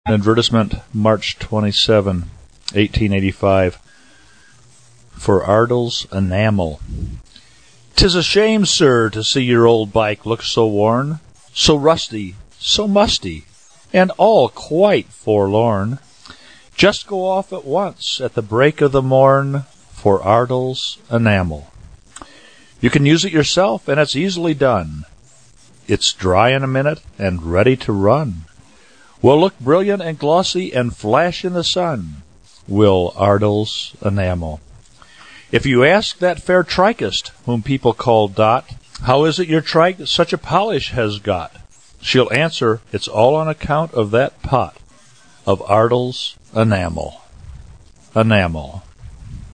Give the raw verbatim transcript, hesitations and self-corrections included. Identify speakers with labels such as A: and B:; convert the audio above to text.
A: Advertisement, March twenty-seventh, eighteen eighty-five. For Ardell's Enamel. 'Tis a shame, sir, to see your old bike look so worn, so rusty, so musty, and all quite forlorn. Just go off at once at the break of the morn for Ardell's Enamel. You can use it yourself, and it's easily done. It's dry in a minute and ready to run. Will look brilliant and glossy and flash in the sun, will Ardell's Enamel. If you ask that fair trikist, whom people call Dot, how is it your trike such a polish has got, she'll answer, it's all on account of that pot of Ardell's Enamel. Enamel.